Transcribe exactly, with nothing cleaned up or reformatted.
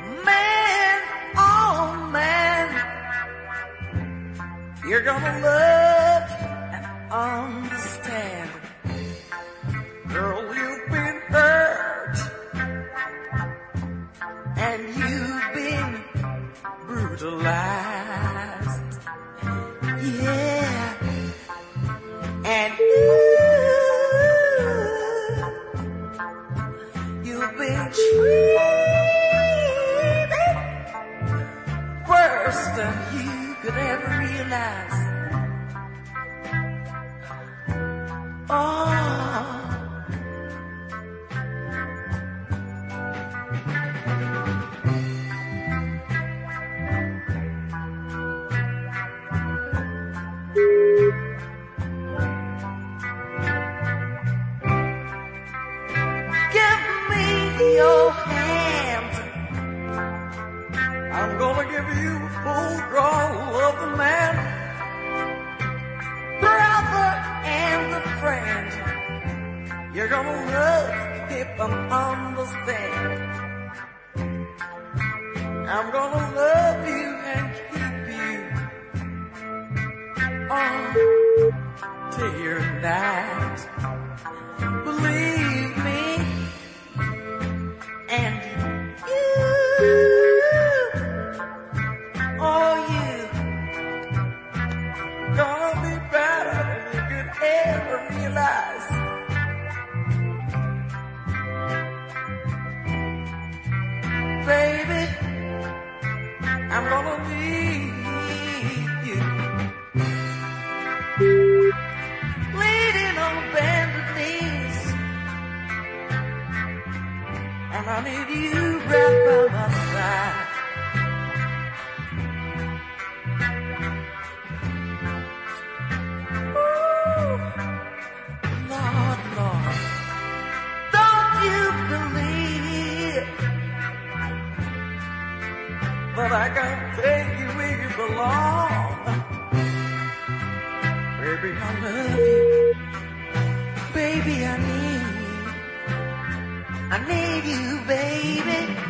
Man, oh man, you're gonna love and understand. Girl, you've been hurt and you've been brutalized. Yeah, and you, you've been treated worse than you could ever realize. Oh, give me your hand. I'm gonna give you a full draw of the man, brother and a friend. You're gonna love, keep and understand. I'm gonna love you and keep you on till your night. Believe me, and you, oh you, gonna be better than you could ever realize. Baby, I'm gonna need you, bleeding on bended knees, and I need you right by my side. Ooh, Lord, Lord, don't you believe but I can take you where you belong. Baby, I love you. Baby, I need you. I need you, baby.